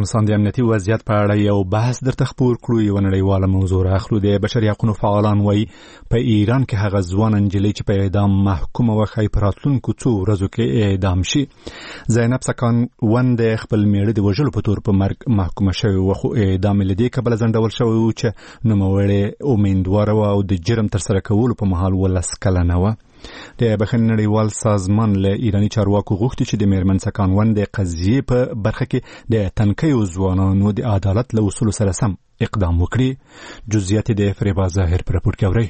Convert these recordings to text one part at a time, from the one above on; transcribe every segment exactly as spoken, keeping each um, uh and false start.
افغانستان د امنیتي وضعیت په اړه یو بحث درته خپور کړو. یو نړیواله موضوع راخلو. د بشري حقوقو فعالان وایي په ایران کې هغه ځوان نجلۍ چې په اعدام محکومه وه ښایي په راتلونکو څو ورځو کې اعدام شي. زینب سکانوند خپل میړه د وژلو په تور په مرګ محکومه شوې وه، خو اعدام یې له دې کبله ځنډول شوی و چې نوموړې امیندواره وه او د جرم ترسره کولو په مهال ولس کلنه وه. د بخښنې نړیوال سازمان له ایراني چارواکو غوښتي چې د میرمن سکانوند د قضیې په برخه کې د تنکیو ځوانانو د عدالت له اصولو سره سم اقدام وکړي. جزئیات د فریبا ظاهر پر راپور کې اورئ.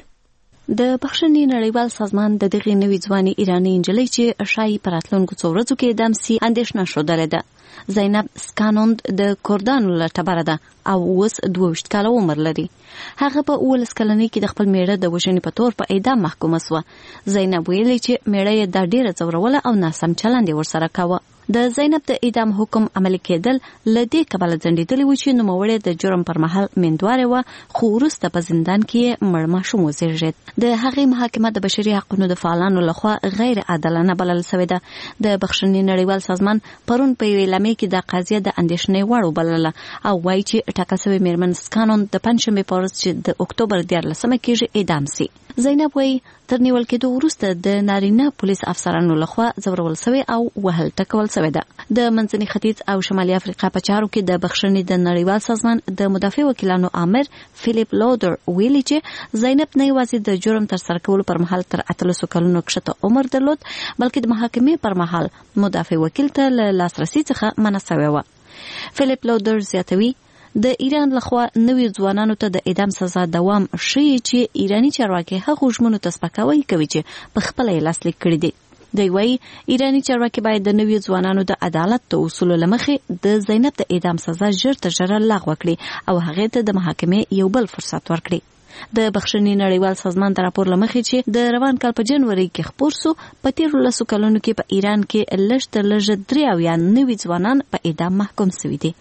د بخښنې نړیوال سازمان د دغې نوې ځوانې ایراني نجلۍ چې ښایي په راتلونکو څو ورځو کې اعدام سي اندېښنه ښودلې ده. زینب سکانوند د کوردانو له ټبره ده او اوس دوه ویشت کاله عمر لري. هغه په اوولس کلنۍ کې د خپل میړه د وژنې په تور په اعدام محکومه سوه. زینب ویلي چې میړه یې دا ډیره ځوروله او ناسم چلند یې ورسره کاوه. د زینب د اعدام حکم عملي کېدل له دې کبله ځنډېدلی و چې نوموړې د جرم پر مهال میندوارې وه، خو وروسته په زندان کې مړ ماشوم وزېږېد. د هغې محاکمه د بشري حقونو د فعالانو لخوا غیر عادلانه بلل سوې ده. د بخښنې نړیوال سازمان پرون په یوې اعلامیې کې د قضیه د اندېښنې وړ وبلله او وایي چې ټاکل شوې میرمن سکانوند د پنجشنبې په ورځ چې د اکتوبر دیارلسمه کېږي اعدام سي. زینب وایي تر نیول کېدو وروسته د نارینه پولیس افسرانو لخوا ځورول سوی او وهل ټکول سوی ده. د منځني ختیځ او شمالي افریقا په چارو کې د بخښنې د نړیوال سازمان د مدافع وکیلانو آمر فیلیپ لودر ویلي چې زینب نه یوازې د جرم ترسره کولو پر مهال تر اتلسو کلونو کښته عمر درلود، بلکې د محاکمې پر مهال مدافع وکیل ته له لاسرسي څخه منع سوی و. فیلیپ لودر زیاتوي د ایران لخوا نوي ځوانانو ته د اعدام سزا دوام ښیي چې ایراني چارواکي هغو ژمنو ته سپکاوی کوي چې په خپله یې لاسلیک کړي دي. دوی وایي ایراني چارواکي باید د نوي ځوانانو د عدالت د اصولو له مخې د زینب د اعدام سزا ژر تر ژره لغوه کړي او هغې ته د محاکمې یو بل فرصت ورکړي. د بخښنې نړیوال سازمان د راپور له مخې چې د روان کال په جنوري کې خپور سو، په تیرو لسو کلونو کې په ایران کې لږ تر لږه درې اویا نوي ځوانان په اعدام محکوم سوي دي.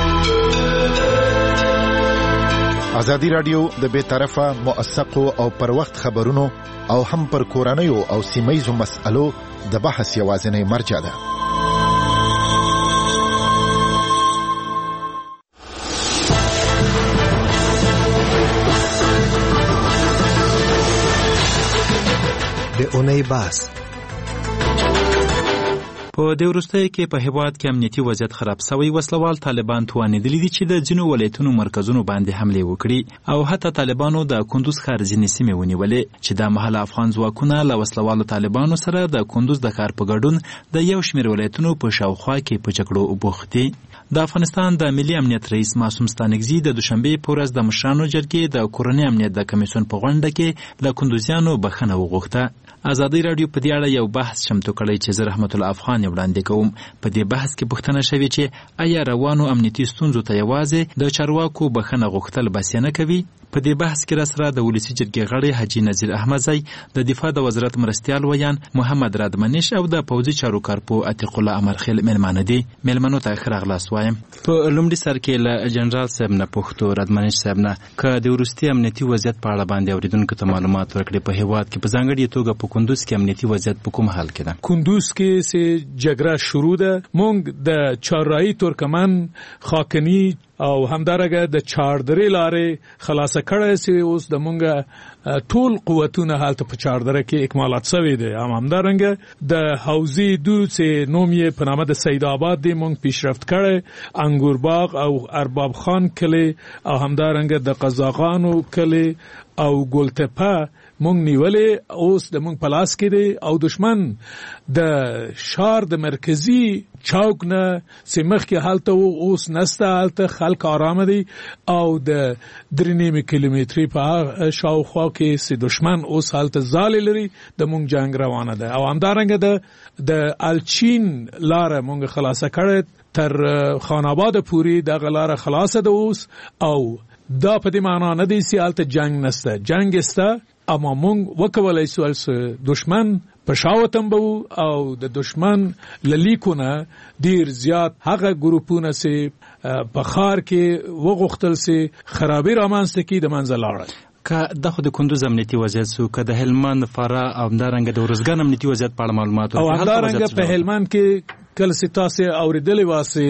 ازادي راډیو د بې طرفه موثقو او پر وخت خبرونو او هم پر کورنیو او سیمه‌یزو مسألو د بحث یوازینی مرجع ده. د اونۍ بحث په دې وروستیو کې په هېواد کې امنیتي وضعیت خراب شوی. وسلوال طالبان توانېدلي دي چې د ځینو ولایتونو مرکزونو باندې حملې وکړي او حتی طالبانو د کندوز ښار ځینې سیمې ونیولې چې دا مهال افغان ځواکونه له وسلوالو طالبانو سره د کندوز د ښار په ګډون د یو شمېر ولایتونو په شاوخوا کې په جګړو بوخت دي. د افغانستان د ملي امنیت رئیس معصوم ستانکزي د دوشنبې په ورځ د مشرانو جرګې د کورنۍ امنیت د کمیسیون په غونډه کې له کندوزیانو بخښنه وغوښته. ازادي راډیو په دې اړه یو بحث چمتو کړی چې زه رحمت الله افغان وړاندې کوم. په دې بحث کې پوښتنه شوې چې آیا روانو امنیتي ستونزو ته یوازې د چارواکو بخښنه غوښتل بسیا نه کوي؟ په دې بحث کې راسره د ولسي جرګې غړی حاجي نذیر احمدزی، د دفاع د وزارت مرستیال ویان محمد رادمنش او د پوځي چارو کارپو عتیق الله امرخیل مېلمانه دي. مېلمنو ته ښه راغلاست وایم. په لومړي سر کې له جنرال صاحب نه پوښتو، رادمنش صاحب نه، که د وروستي امنیتي وضعیت په اړه باندې اورېدونکو ته معلومات ورکړي په هېواد کې په ځانګړې توګه په کندوز کې امنیتي وضعیت په کوم حال کې ده؟ کندوز کې سه جګړه شروع ده. مونږ د چهارراهی ترکمن خاکنی او همدارنګه د چاردرې لارې خلاصه کړی سي. اوس د مونږه ټول قوتونه حالت په چاردره کې اکمالات شوی دي. هم همدارنګه د حوزې دو چې نوم یې په نامه د سید آباد دی مونږ پیشرفت کړی. انګورباغ او ارباب خان کلی او همدارنګه د قزاقانو کلی او ګلتپه مونږ نیولې. اوس د مونږ په لاس کې دی او دشمن د شار د مرکزی چوک نه سیمخ کې حالت اوس نسته، حالت خلک آرام دي او د درې نیمه کیلومتري په شاوخوا کې سي دشمن اوس حالت زال لري. د مونږ جنگ روانه ده او همدارنګه د د الچین لار مونږ خلاصه کړه تر خان آباد پوری د غلاره خلاصه ده اوس. او دا په دې معنا نه دی چې حالت جنگ نسته، جنگ استه، اما مونږ وکولای سو دشمن پښاوتم بو او د دشمن للیکونه ډیر زیات هغه ګروپونه سي په خار کې وغختل سي خرابې رامنځته کی د منځ لاړه. که د خود کندوز امنیتي وضعیت سو، که د هلمند فرا او همدارنګه د ورزګان امنیتي وضعیت په اړه معلومات او همدارنګه په هلمند کې کله چې تاسو اوریدلې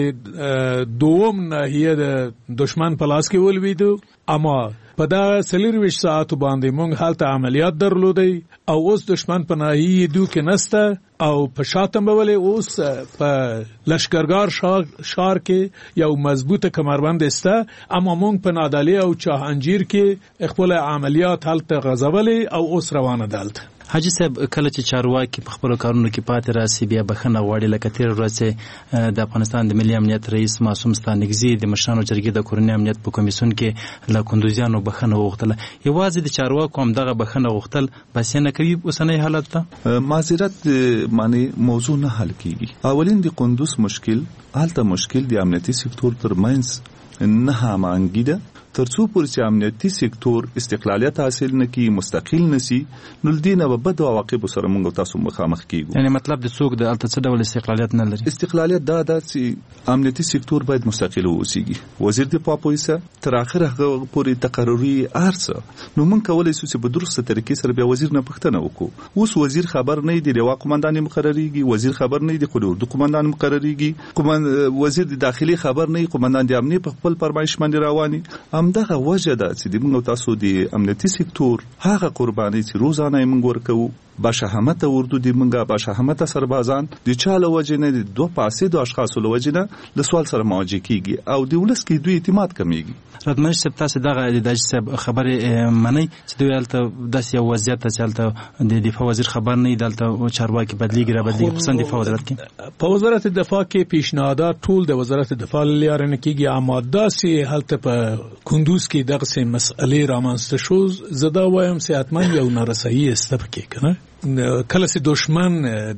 واسه دوم ناحیه د دشمن په لاس کې ولویدو اما په دا سلیرویش ساعت باندې مونږ حالت عملیات درلودي او اوس دشمن په ناحیه دو کې نسته او په شاتم بولې اوس په لشکرګار شار, شار کې یو مضبوطه کمربند استه اما مونږ په نادالی او چاهنجیر کې خپل عملیات حالت غزولې او اوس روانه دالت. حاجی صاحب کله چې چارواکي په خپل کارونو کې پاتې راسي بیا بخنه غواړي لکه تیر ورځ د افغانستان د ملي امنیت رئیس معصوم ستانکزي د مشرانو جرګې د کورنۍ امنیت په کمیسیون کې له کندوزیانو بخنه وغوښتله. یوازې د چارواکو هم دغه بخنه غوښتل بس نه کوي اوسنۍ حالت ته معذرت معنی موضوع نه حل کیږي. اولین د قندوز مشکل حالت مشکل د امنیتي سکتور ترمنځ نه هماهنګي ده. ترڅو پورې چې امنیتي سکتور استقلالیت حاصل نکړي مستقل نشي نو لدینه به بد عواقب سره موږ تاسو مخامخ کیږو. یعنی مطلب د څوک د الته څه ډول استقلالیت نه لري؟ استقلالیت دا ده چې امنیتي سکتور باید مستقل اوسيږي. وزیر د پاپویسه تر اخره پورې تقرری ارسه نو موږ کولای شو چې په درسته طریقې سره بیا وزیر نه پښتنه وکړو. اوس وزیر خبر نه دی د لوا قومندان مقرریږي، وزیر خبر نه دی د اردو قومندان مقرریږي، قومند وزیر د داخلي خبر نه، قومندان د امنیت په خپل فرمایش باندې رواني. همدغه وجه ده چې د موږ تاسو د امنیتي سکتور هغه قرباني چې روزانه موږ ورکوو باشهامت اردو دی منګه باشهامت سربازان د چاله وجنه د دوه پاسې د اشخاصو لوجنه د سوال سره مواجه کیږي او د ولس کې دوی اعتماد کمیږي. راتمنش سب تاسو دغه د داج سب خبره منی چې دوی الته داس یو وضعیت چلته د دفاع وزیر خبر نه دلته چارواکي بدلیږي را بدلیږي خصوصا دفاع وزارت کې په وزارت دفاع کې پیشنهادات ټول د وزارت دفاع لاره نه کیږي اما داسې حالت په کندوز کې دغه سه مسئله رامنځته شو زدا وایم چې اتمن یو نارسایی استفکه کنه کله چې دشمن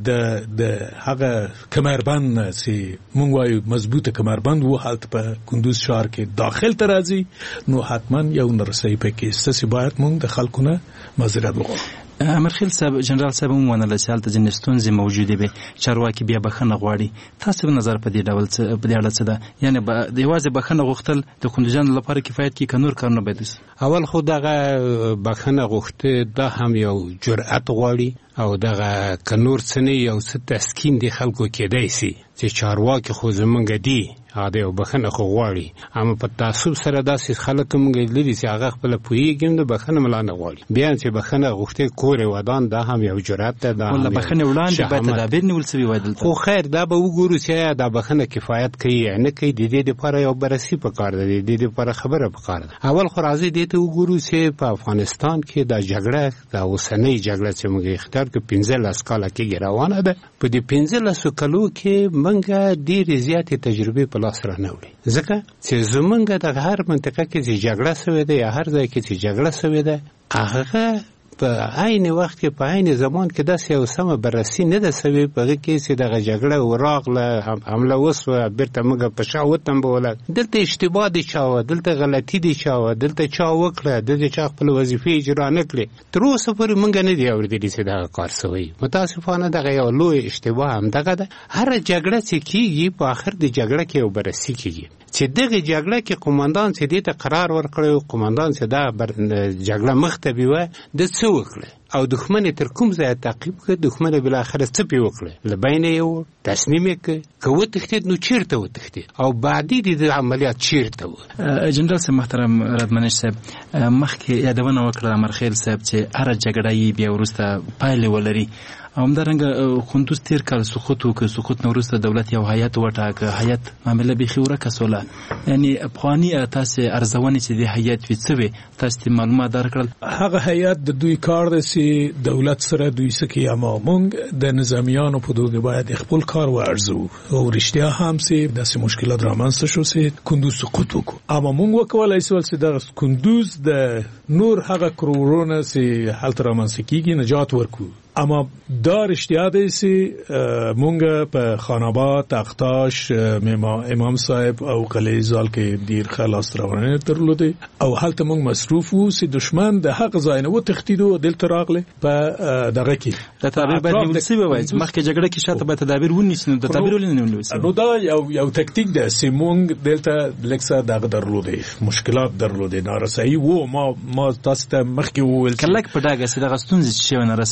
د د هغه کمربند چې مونږ وایو مضبوطه کمربند وو حالت په کندوز شهر کې داخل ته راځي نو حتما یو نرسي پکې ستاسو باید مونږ د خلکونه معذرت وغواړو. امرخیل صاحب جنرال صاحب هم ونه لسالت جنستون زی موجوده به چارواکي بیا بخنه غواړي. تاسو په نظر په دې ډول څه په دې اړه څه ده یعنی د یوازې بخنه غوښتل د کندوزیان لپاره کفایت کی کنور کارونه بده؟ اول خو دغه بخنه غوښته دا هم یو جرأت غواړي او دغه کنور څنی یو څه تسکین دی خلکو کېدای سي چې چارواکي خو زمونږ دی هغه وبخنه خو غواړي اما په تعصب سره داسې خلک موږ لري چې هغه خپل پویګم د بخنه ملانه غواړي بیا چې بخنه غوښته کور ودان دا هم یو جرأت ده دا ولا بخنه وړاندې به تدابیر نیول سوي وایدل خو خیر دا به وګورو چې دا بخنه کفایت کوي نه کوي د دې لپاره یو بررسي پکار ده د دې لپاره خبره پکار ده. اول خو راځي دې ته وګورو چې په افغانستان کې دا جګړه دا اوسنۍ جګړه چې موږ اختیار کې پنځه لس کاله کې روانه ده په دې پنځه لس کالو کې موږ ډېرې زیاتې تجربې په لاس رانه وړي ځکه چې زمونږ د هر منطقه کې چې جګړه شوې ده یا هر ځای کې چې جګړه شوې ده هغه په عین وخت کې په عین زمان کې داسې یو سمه بررسي نه ده شوې په هغه کې چې دغه جګړه وراغله حمله وسوه بیرته موږ په شا وتمبوله دلته اشتباه دي چاوه دلته غلطي دي چاوه دلته چا وکړه دلته چا خپل وظیفې اجرا نه کړې تر اوسه پورې موږ نه دي اورېدلي چې دغه کار شوی. متاسفانه دغه یو لوی اشتباه هم دغه ده. هر جګړه چې کیږي په آخر د جګړه کې یو بررسي کیږي چې دغه جګړه کې قومندان چې دې ته قرار ورکړی قومندان چې دا جګړه مخته بیوه د څه وکړه او دښمن تر کوم ځای تعقیب کړ دښمن بل اخر څه پی وکړه لبین یو تصمیم کې کوه تختید نو چیرته و تختید او بعدی د عملیات چیرته و. جنرال صاحب محترم رادمنش صاحب مخکې یادونه وکړه امرخیل صاحب چې هر جګړه یې بیا ورسته پایله ولري او همدارنګه خوندوز تیر کال سقوط وکړ سقوط نورسته دولت یو هیئت وټاکه هیئت معاملې به خیوره کسوله یعنی افغاني تاسو ارزونه چې د هیئت وڅوي تاسو معلومات درکړل هغه هیئت د دوی کار دی چې دولت سره دوی سکی اما مونږ د نظامیانو په دوګه باید خپل کار وارزو او رښتیا هم چې داسې مشکلات رامنځته شو چې کندوز سقوط وکړو اما مونږ وکولای شو چې د کندوز د نور هغه کرورونه چې حالت رامنځته کیږي نجات ورکو اما دا رښتیا دی چې مونږ په خاناباد تختاش امام صاحب او قلعه زال کې ډیر خلاص روانه درلوده او هلته مونږ مصروف وو چې دشمن د حق ځای نه و تختیدو دلته راغله په دغه کې د تدابیر باید نیولسي وای مخکې جګړه کې شاته به تدابیر ونیسنو د تدابیر ولنیولسي نو دا یو یو تکتیک ده چې مونږ دلته لکسه دغه درلوده مشکلات درلوده نارسایی وو ما ما تاسو ته مخکې وویل کله په دغه څه دغه ستونزې شي نارسایی شي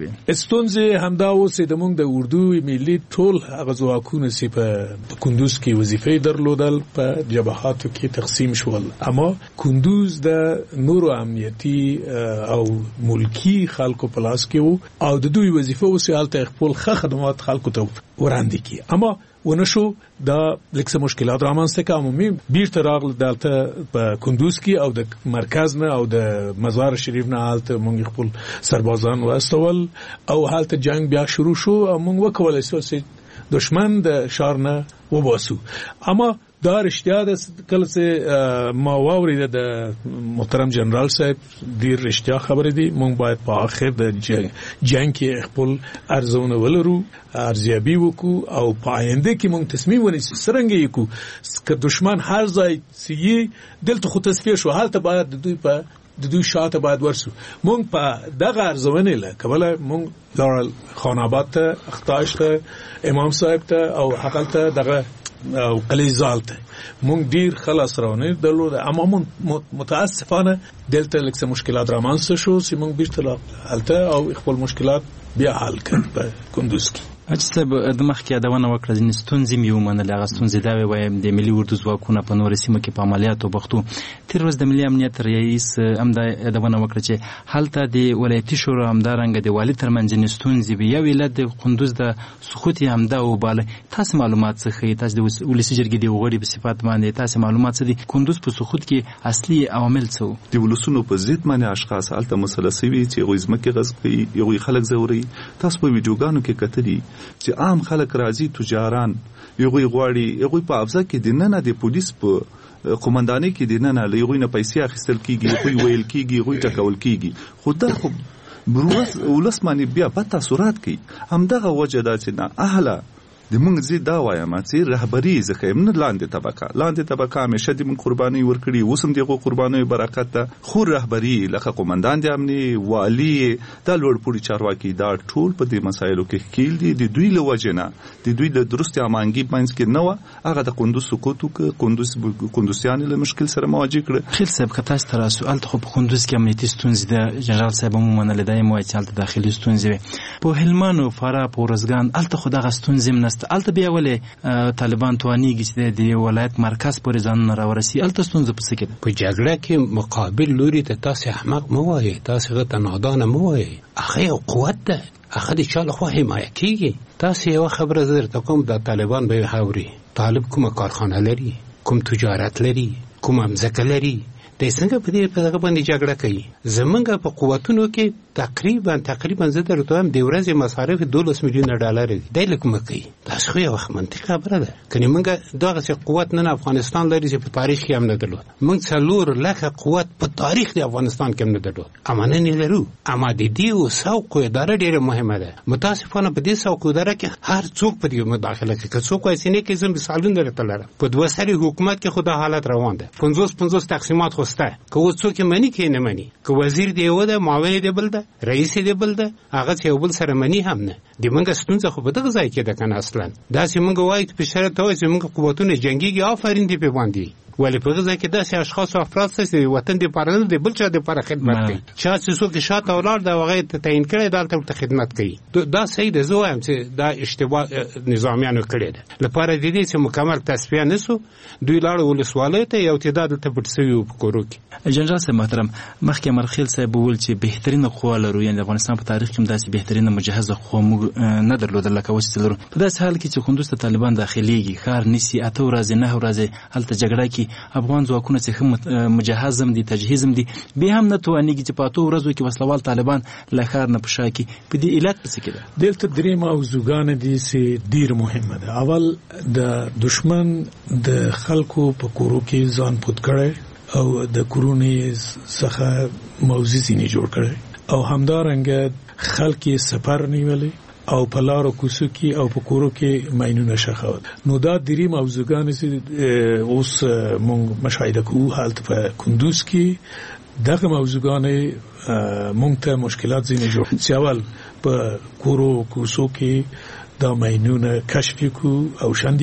وي. ستونزې همدا اوس د موږ د اردو ملي ټول هغه ځواکونه چې په کندوز کې وظیفې درلودل په جبهاتو کې تقسیم شول، اما کندوز د نورو امنیتي او ملکی خلکو په لاس کې وو او د دوی وظیفه اوس هلته خپل خدمات خلکو ته وړاندې کړي. اما ونشو دا لکه مشکلات رامنځته که عمومي بیرته راغله دلته په کندوز کې او د مرکز نه او د مزار شریف نه هلته موږ خپل سربازان واستول او هلته جنگ بیا شروع شو او موږ وکولای شو چې دشمن د شار نه وباسو. اما دا رښتیا ده کله چې ما واورید د محترم جنرال صاحب ډیر رښتیا خبرې دي. موږ باید په اخر د جنگ کې خپل ارزونه ولرو، ارزیابي وکړو او په آینده کې موږ تصمیم ونیسو څرنګه یې کوو که دشمن هر ځای چې دلته خو تصفیه شو هلته باید د دوی په د دوی شاته باید ورسو. موږ په دغه ارزونه له کبله موږ دار خان آباد ته، اختاش ته، امام صاحب ته او حقلته دغه او قلیزال ته مونږ ډیر خلاص راونه درلود، اما مونږ متاسفانه دلته لکه مشکلات رامنځته شو چې مونږ بیرته هلته او خپل مشکلات بیا حل کړ په کندوز کې. اجازه صاحب د مخکې یادونه وکړه چې ستونزې مې ومنلې. هغه ستونزې دا وې وایم د ملي اردو ځواکونه په نورو سیمو کې په عملیاتو بوختو. تېر ورځ د ملي امنیت رئیس همدا یادونه وکړه چې هلته د ولایتي شورا همدارنګه د والي ترمنځ ستونزې وي. یو علت د کندوز د سقوط یې همدا وباله. تاسو معلومات څه ښیي؟ تاسو د ولسي جرګې د غړي په صفت باندې تاسو معلومات څه دي؟ کندوز په سقوط کې اصلي عوامل څه وو؟ د ولسونو په ضد باندې اشخاص هلته مسله سوي چې هغوی ځمکې غصب کوي، هغوی خلک ځوروي. تاسو په ویډیوګانو کې کتلي چې عام خلک راځي، تجاران یغوی غواړي، یغوی په افزا کې دننه د پولیس په قومندانۍ کې دننه له یغوی نه پیسې اخیستل کیږي، یغوی ویل کیږي، یغوی ټکول کیږي. خو دا خو بروس ولس باندې بیا بد تاثیرات کوي. همدغه وجه ده چې نه اهله د موږ زی دا وایم چې رهبری ځکه موږ لاندې طبقه لاندې طبقه همیشه د موږ قرباني ورکړي، اوس هم دغه قرباني برکت ده. خو رهبری لکه قومندان د امني، والی، د لوړ پوړي چارواکي دا ټول په دې مسایلو کې ښکیل دي. د دوی له وجه نه د دوی له درست امانګي منځ کې نه وه هغه د کندوز سقوط وکړ. کندوز کندوزیان له مشکل سره مواجه کړه. خیل صاحب که تاسو ته سوال خو په کندوز کې امنیتي ستونزې د جنرال صاحب هم ومنلې ده، یې وایي چې هلته داخلي ستونزې وې. په هلمند او فراه په ارزګان هلته خو دغه ستونزې هم نشته. هلته بیا ولې طالبان توانیږي چې د ولایت مرکز پورې ځانونه راورسي؟ هلته ستونزه په څه کې ده؟ په جګړه کې مقابل لوري ته تاسې احمق مه وایئ، تاسې هغه ته نادانه مه وایئ. هغه یو قوت ده، هغه د چا لخوا حمایه کېږي. تاسې یوه خبره زه درته کوم، د طالبان به یې اوري طالب کومه کارخانه لري، کوم تجارت لري، کومه مځکه لري، د څنګه په دې په دغه باندې جګړه کوي. زمونږ په قوتونو کې تقریبا تقریبا زه درته وایم د ورځې مصارف دولس میلیونه ډالر دي. دی له کومه کوي؟ تاسو خو یوه منطقي خبره ده. کنې موږ دغسې قوت نن افغانستان لري چې په تاریخ کې هم نه درلود. موږ څلور لکه قوت په تاریخ د افغانستان کې هم نه درلود، اما نن یې لرو. اما د دې سوق اداره ډېره مهمه ده. متاسفانه په دې سوق اداره کې هر څوک په دې مداخله کوي. که څوک وایي سینې کې زه مثالونه درته لرم، په دوه سري حکومت کې خو دا حالت روان ده. پنځوس پنځوس تقسیمات خو شته، که اوس څوک یې مني که نه مني، که وزیر دی یو ده، معاون دی بل ده، رئیس دی بل ده، هغه چې یو بل سره مني هم نه. د موږ ستونزه خو په دغه ځای کې ده که نه اصلا. داسې موږ وایو په شرط ته وایي چې موږ قوتونه جنګېږي، آفرین دې پې باندې. ولې په هغه ځای کې داسې اشخاص او افراد شته چې وطن دپاره نه د بل چا دپاره خدمت کوي. چا چې څوک شاته ولاړ ده هغه یې تعیین کړی ده هلته ورته خدمت کوي. دا صحیح ده، زه وایم چې دا اشتباه نظامیانو کړې ده. لپاره د دې چې مکمل تصفیه نه سو، دوی لاړو ولسوالیو ته، یو تعداد دلته پټ سوي وو په کورو کې. جنرال صاحب محترم، مخکې امرخیل صاحب وویل چې بهترینه قوه لرو، یعنې د افغانستان په تاریخ کې هم داسې بهترینه مجهزه قوه موږ نه درلودل لکه اوس چې لرو. په داسې حال کې چې کندوز ته طالبان داخلېږي، ښار نیسي، اته ورځې نهه ورځې هلته جګړه کې افغان ځواکونه چې ښه مجهز هم دي، تجهیز هم دي، بیا هم نه توانېږي چې په اتو ورځو کې وسلوال طالبان له ښار نه په شا کړي. په دې علت په څه کې ده؟ دلته درې موضوعګانې دي چې ډېر مهمه ده. اول د دشمن د خلکو په کورو کې ځان پوت کړی او د کورونو څخه موضوع ځینې جوړ کړی، او همدارنګه خلک یې سپر نیولي او په لارو کوڅو کې او په کورو کې ماینونه شخول. نو دا درې موضوعګانې چې اوس موږ مشاهده کوو هلته په کندوز کې، دغه موضوعګانې موږ ته مشکلات ځینې جوړ چې اول په کورو کوڅو کې دا ماینونه کشف کو او شاندې کو،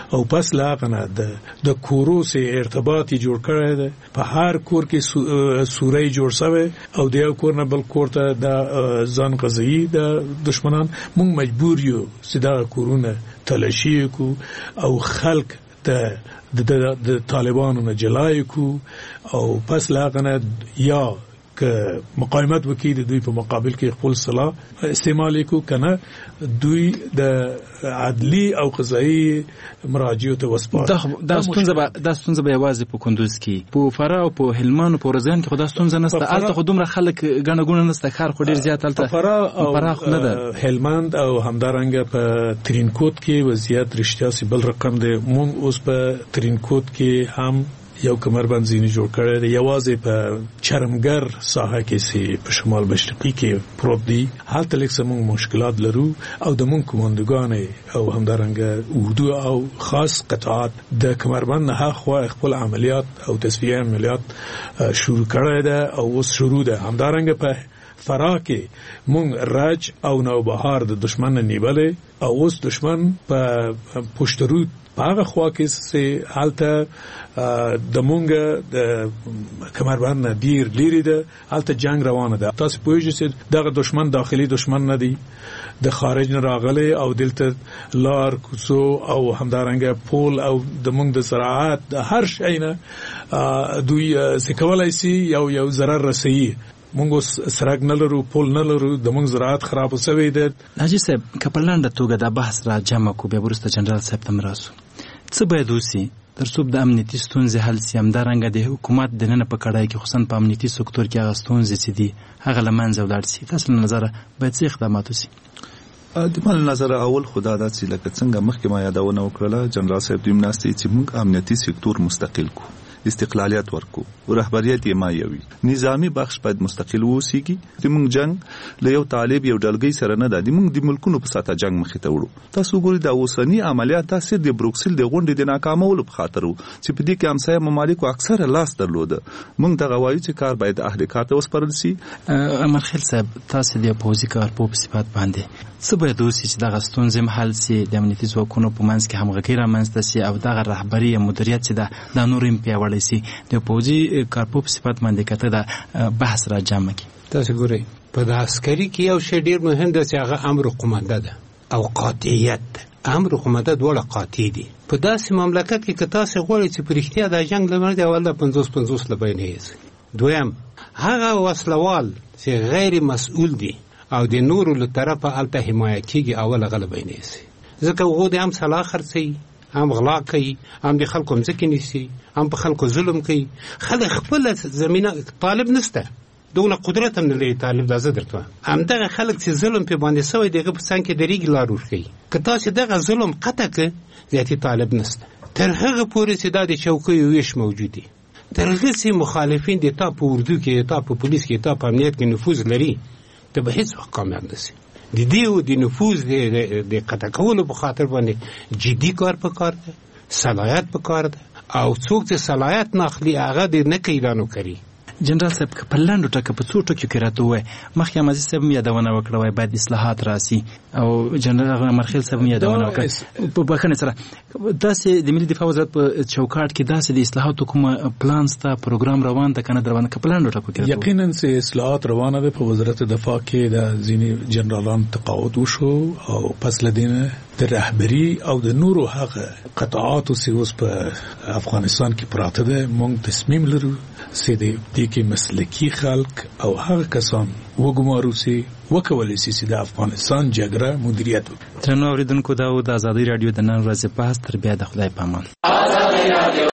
او پس لا غنه د د کورو سره ارتباط جوړ کړی دی. په هر کور کې سوري جوړ شوی او د یو کور نه بل کور ته د ځان غزي د دشمنان مونږ مجبور یو چې دا کورونه تلاشي کو او خلک د د طالبانو نه جلای کو او پس لا غنه یا که مقاومت وکړي د دوی په مقابل کې خپل سلاح استعمال کو کنه دوی د عدلی او قضایي مراجعو ته وسپاري. دا ستونزه به دا ستونزه به یوازې په کندوز کې په فراه او په هلمند او په روزګان کې خو دا ستونزه نشته. الته خو دومره خلک ګڼه ګوڼه نشته، خار خو ډیر زیات الته فراه او فراه خو نه ده. هلمند او همدارنګه په ترینکوټ کې وضعیت رښتیا سي بل رقم دی. مونږ اوس په ترینکوټ کې هم یو کمربند ځینې جوړ کړی دی، یوازې په چرمګر ساحه کې سي په شمال مشرقي کې پروت دی. هلته لږ څه موږ مشکلات لرو او د موږ کمانډوګانې او همدارنګه اردو او خاص قطعات د کمربند نه هاخوا خپل عملیات او تصفیه عملیات شروع کړی دی او اوس شروع ده. همدارنګه په فراه کې مونږ رج او نوبهار د دشمن نه نیولې او اوس دشمن په پشترود په هغه خوا کې چې هلته د مونږ د کمربند نه ډیر لري ده، هلته جنگ روانه ده. تاسو پوهیږئ چې دغه دشمن داخلي دشمن نه دی، د خارج نه راغلی او دلته لار کوڅو او همدارنګه پول او د مونږ د زراعت د هر شي نه دوی څه کولای شي یو یو ضرر رسوي. مونږ سرک نه لرو، پول نه لرو، د مونږ زراعت خراب شوی دی. حاجی صاحب کپلانډه توګه د بحث را جمع کو به ورسته جنرال صاحب تم راسو څه باید وسی ترڅو د امنیتي ستونزې حل سي. همدارنګه د حکومت د نن په کړای کې خصوصا په امنیتي سکتور کې هغه ستونزې چې دي هغه لمنځه ولاړ سي. تاسو له نظر باید څه اقدامات وسی؟ د مال نظر اول خدا دا چې لکه څنګه مخکې ما یادونه وکړه جنرال صاحب دیم ناستي چې موږ امنیتي سکتور مستقل کو، استقلالیت ورکو او رهبریت یې ما یوي، نظامی بخش باید مستقل ووسیږي. د موږ جنگ له یو طالب یو ډلګۍ سره نه ده، د موږ د ملکونو په ساته جنگ مخې ته وړو. تاسو ګورئ دا اوسنی عملیات تاسو د بروکسل د غونډې د ناکامولو په خاطر چې په دې کې همسایه ممالکو اکثره لاس درلوده. موږ دغه وایو چې کار باید اهل کار ته وسپارل سي. امرخیل صاحب تاسو د پوزي کار په صفات باندې څه باید وسی چې دغه ستونزې حل سي، د امنیتي ځواکونو په منځ کې همغږي رامنځته سي او دغه رهبري مدیریت چې د د نورم پیاوړی سي. د پوزي کارپوب صفات باندې کته دا بحث را جمع کی. تاسو ګورئ په د عسکري کې یو شی ډیر مهم دی چې هغه امر قومنده ده او قاطعیت. امر قومنده دواړه قاطع دي. په داسې مملکت کې که تاسو غواړئ چې په رښتیا د جنگ لمر دی اول د پنځوس پنځوس لبین هیڅ دویم هغه وسلوال چې غیر مسؤل دي او د نورو له طرفه الته حمایت کیږي اول غلبه نه سي. ځکه وګورئ د هم صلاح خرڅي، هم غلا کوي، هم د خلکو مځکې نیسي، هم په خلکو ظلم کوي. خلک خپل زمينه طالب نشته، دونه قدرت هم نه لري طالب. دا زه درته همدغه خلک چې ظلم په باندې سوی دغه په څنګه کې دریږي لار ورکوي. که تاسو دغه ظلم قطع کړئ ذاتي طالب نشته. تر هغه پورې چې دا د چوکۍ ویش موجود دي، تر هغه چې مخالفین د تا په اردو کې، تا په پولیس کې، تا په امنیت کې نفوذ لري، ته به هیڅ وخت کامیاب نشي. د دې او د نفوذ د قطع کولو په خاطر باندې جدي کار پکار دی، صلاحیت پکار دی او څوک چې صلاحیت ناخلي هغه د نه کیدانو کوي. جنرال صاحب کپلانډو ټکه په څو ټکو کې راته وای مخکې مازی صاحب یادونه وکړه وای باید اصلاحات راسي او جنرال امرخیل صاحب یادونه وکړه په بخنه سره داسې د ملي دفاع وزارت په چوکاټ کې داسې د اصلاحاتو کوم پلان ستا پروګرام روان ده کنه روان کپلانډو ټکو کې یقینا چې اصلاحات روانه ده. په وزارت دفاع کې د ځینې جنرالان تقاعد وشو او پس لدینه د رهبری او د نورو هغه قطاعاتو چې اوس په افغانستان کې پراته ده. موږ تصمیم لرو چې د کې مسلکی خلق او هغه کسان وګمارو چې وکولای شي چې د افغانستان جګړه مدیریت وکړي. ترنو اوریدونکو دا د ازادي رادیو د نن ورځې په تر بیا د خدای پامان.